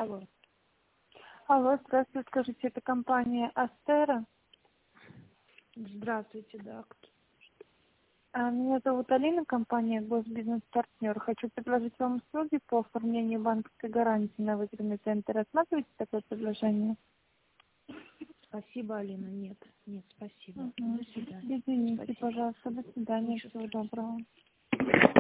Алло. Алло, здравствуйте, скажите, это компания Астера? Здравствуйте, да. Кто? Меня зовут Алина, компания Госбизнес-партнер. Хочу предложить вам услуги по оформлению банковской гарантии на выигранный центр. Рассматриваете такое предложение? Спасибо, Алина. Нет, спасибо. Угу. До свидания. Извините, Спасибо. пожалуйста, до свидания, Ничего всего страшного. доброго.